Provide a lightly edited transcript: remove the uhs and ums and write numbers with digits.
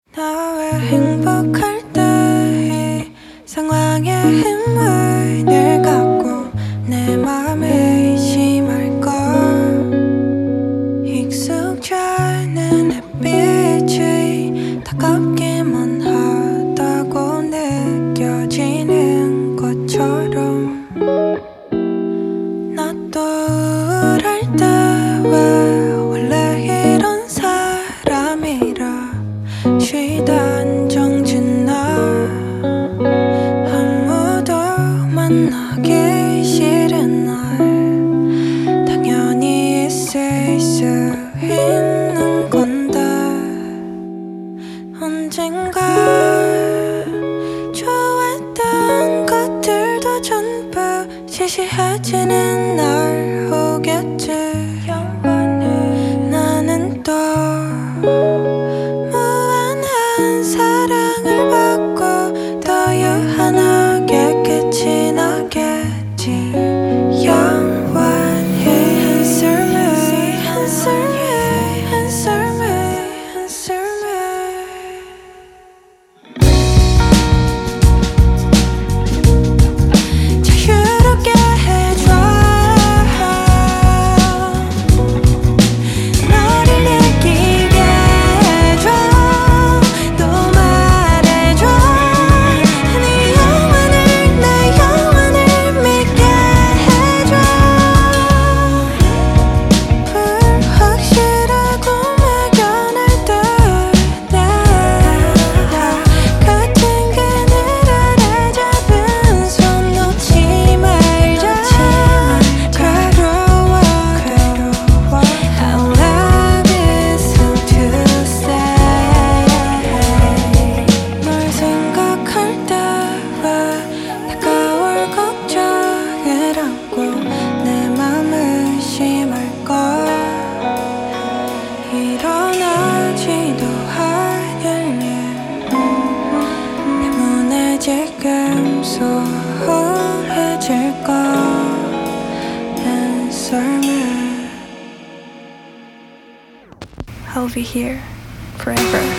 나 왜 행복할 때 이 상황에 힘을 늘 갖고 내 맘에 의심할까. 익숙지 않은 햇빛이 다가오기만 하다고 느껴지는 것처럼 나 또 우울할 때 왜 원래 이런 사람이라 쉬다 안정진 나 아무도 만나기 싫은 날 당연히 있을 수 있는 건데 언젠가 좋았던 것들도 전부 시시해지는 날 오겠지. 나는 또 무한한 사랑을 받고 더 유한하게 끝이 나겠지. 영원히 Answer me, answer me, answer me, answer me. 자유롭게 해줘. 너를 느끼게 해줘. 또 말해줘. 네 영혼을 내 영혼을 믿게 해줘. 불확실하고 막연할 때 나 같은 그늘을 잡은 손 놓지 말자. 괴로워 How love is so to say. 널 생각할 때 왜 다가올 걱정을 안고 내 맘을 의심할까. 일어나지도 않을 일 때문에 지금 소홀해질까. Answer me. I'll be here forever.